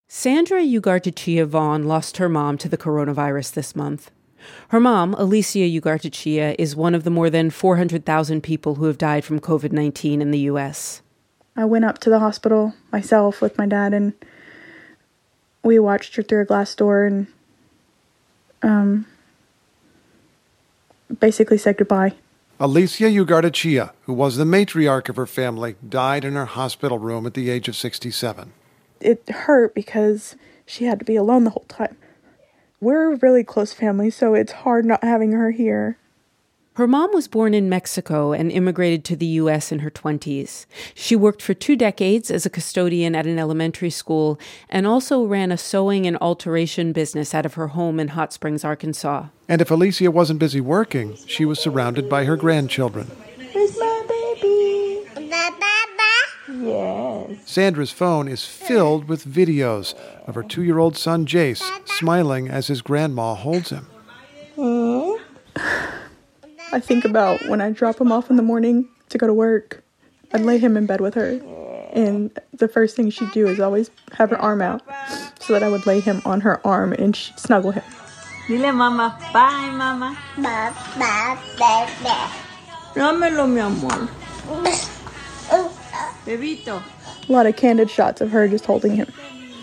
Sandra Ugartechea Vaughn lost her mom to the coronavirus this month. Her mom, Alicia Ugartechea, is one of the more than 400,000 people who have died from COVID-19 in the U.S. I went up to the hospital myself with my dad, and we watched her through a glass door and basically said goodbye. Alicia Ugartechea, who was the matriarch of her family, died in her hospital room at the age of 67. It hurt because she had to be alone the whole time. We're a really close family, so it's hard not having her here. Her mom was born in Mexico and immigrated to the U.S. in her 20s. She worked for 2 decades as a custodian at an elementary school and also ran a sewing and alteration business out of her home in Hot Springs, Arkansas. And if Alicia wasn't busy working, she was surrounded by her grandchildren. Where's my baby? Yes. Sandra's phone is filled with videos of her 2-year-old son, Jace, smiling as his grandma holds him. I think about when I drop him off in the morning to go to work. I'd lay him in bed with her, and the first thing she'd do is always have her arm out so that I would lay him on her arm and she'd snuggle him. Dile mama, bye mama. Bye, bye, bye. Dámelo, mi amor. Bebito. A lot of candid shots of her just holding him.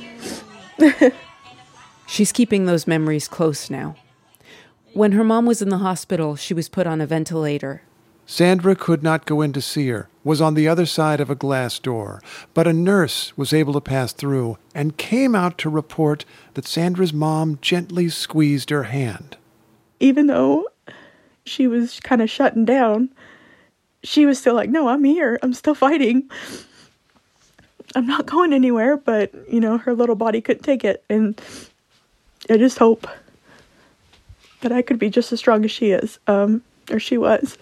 She's keeping those memories close now. When her mom was in the hospital, she was put on a ventilator. Sandra could not go in to see her, was on the other side of a glass door, but a nurse was able to pass through and came out to report that Sandra's mom gently squeezed her hand. Even though she was kind of shutting down, she was still like, no, I'm here. I'm still fighting. I'm not going anywhere, but, her little body couldn't take it. And I just hope that I could be just as strong as she is, or she was.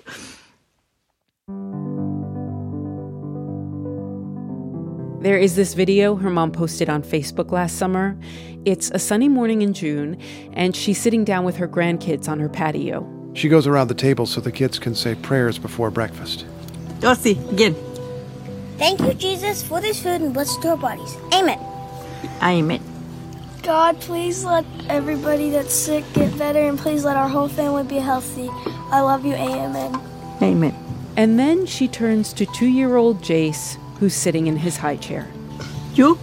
There is this video her mom posted on Facebook last summer. It's a sunny morning in June, and she's sitting down with her grandkids on her patio. She goes around the table so the kids can say prayers before breakfast. Josie, again. Thank you, Jesus, for this food and blessed our bodies. Amen. Amen. God, please let everybody that's sick get better, and please let our whole family be healthy. I love you, amen. Amen. And then she turns to 2-year-old Jace, who's sitting in his high chair. You?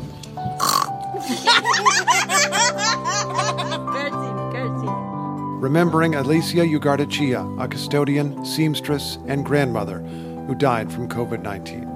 Remembering Alicia Ugartechea, a custodian, seamstress, and grandmother who died from COVID-19.